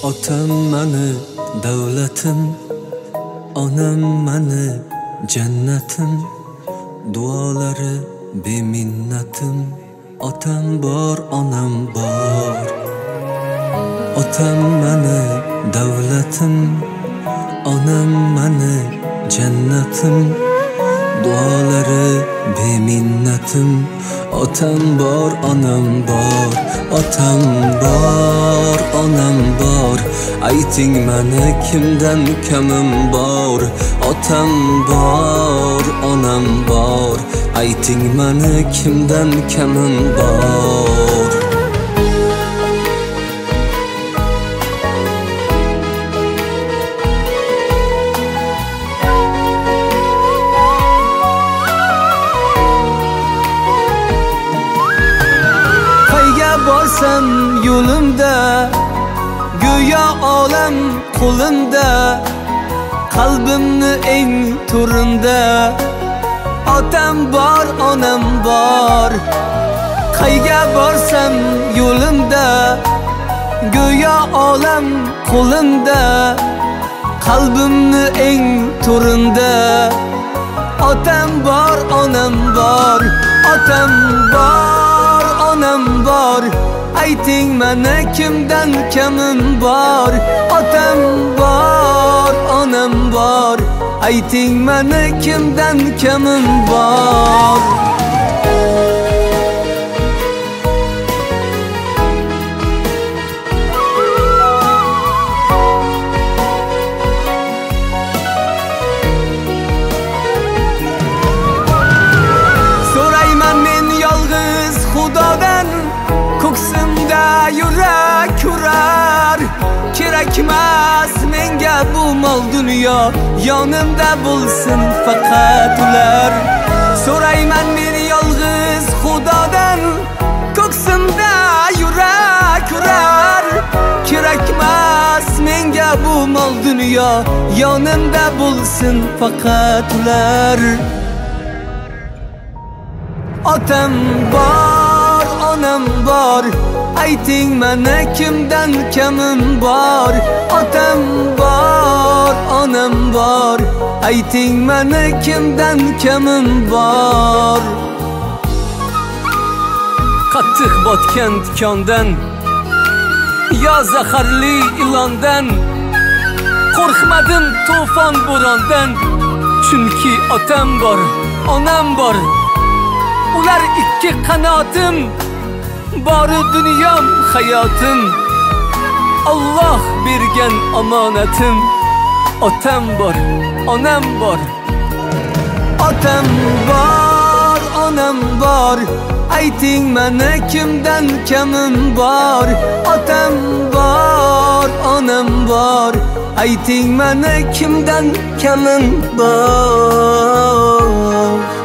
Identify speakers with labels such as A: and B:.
A: Otam mani davlatim, onam mani jannatim, duolari beminnatim. Otam bor, onam bor. Otam mani davlatim, onam mani jannatim, duolari beminnatim. Otam bor, onam bor. Otam bor, onam bor. Ayting mani kimdan kamim bor. Otam bor, onam bor. Ayting mani kimdan kamim bor. Borsam yo'limda, go'yo olam qo'limda, qalbimni eng to'rinda. Otam bor, onam bor. Qayga borsam yo'limda, go'yo olam qo'limda, qalbimni eng to'rinda. Otam bor, onam bor. Otam bor, onam bor. Ayting mani kimdan kamim bor. Otam bor, onam bor. Ayting mani kimdan kamim bor. So'rayman men yolg'iz Xudodan, ko'ksimda yurak urar. Kerakmas menga bu mol dunyo, yonimda bo'lsin faqat ular. So'rayman men yolg'iz Xudodan, ko'ksimda yurak urar. Kerakmas menga bu mol dunyo, yonimda bo'lsin faqat ular. Otam bor, onam bor. Ayting mani kimdan kamim bor. Otam bor, onam bor. Ayting mani kimdan kamim bor. Qattiq botgan tikondan, yo zaharli ilondan, qo'rqmadim to'fon bo'rondan. Chunki otam bor, onam bor. Ular ikki qanotim, bori dunyom hayotim, Alloh bergan omonatim. Otam bor, onam bor. Otam bor, onam bor. Ayting mani kimdan kamim bor. Otam bor, onam bor. Ayting mani kimdan kamim bor.